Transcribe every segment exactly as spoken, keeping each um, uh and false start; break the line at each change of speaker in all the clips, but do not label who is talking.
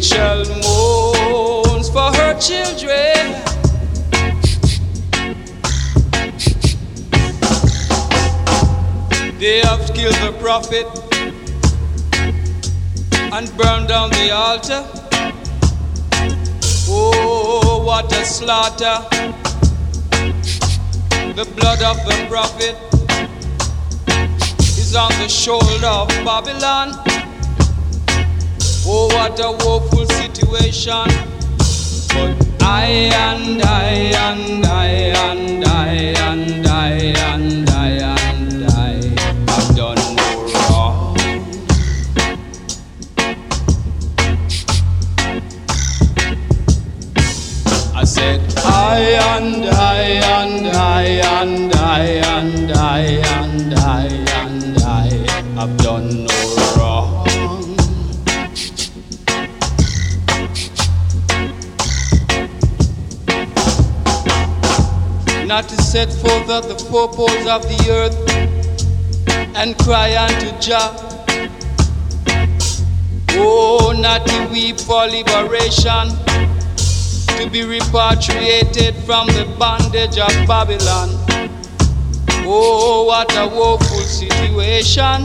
Rachel mourns for her children. They have killed the prophet and burned down the altar. Oh, what a slaughter! The blood of the prophet is on the shoulder of Babylon. Oh, what a woeful situation. But I and I and I and I and I and I and I have done no wrong. I said I and I and I and I and I and I and I have done no wrong. Not to set forth at the four poles of the earth and cry unto Jah. Oh, not to weep for liberation, to be repatriated from the bondage of Babylon. Oh, what a woeful situation.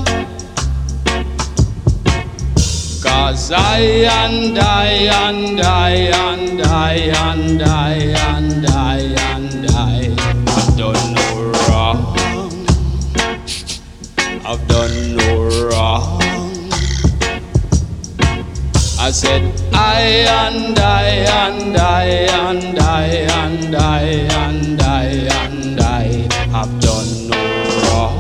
Cause I and I and I and I and I and I and I have done no wrong. I've done no wrong. I said I and I and I and I and I and I and I have done no wrong.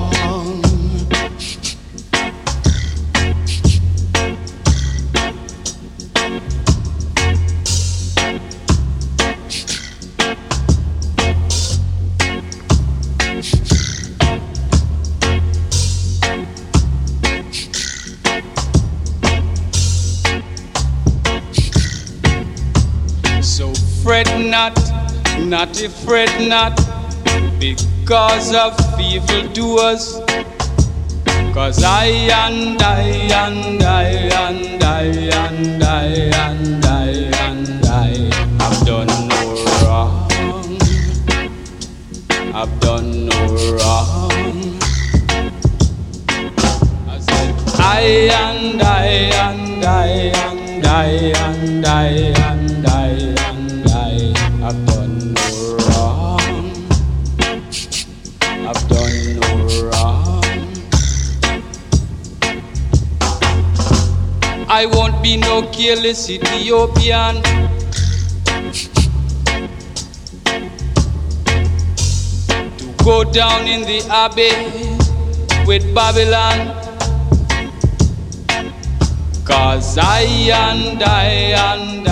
Fret not, not if fret not, because of evildoers. Cause I and I and I and I and I and I and I have done no wrong. I've done no wrong. I said I and I and I and I and I and I. I've done no wrong. I've done no wrong. I won't be no careless Ethiopian. To go down in the abbey with Babylon. Cause I and I and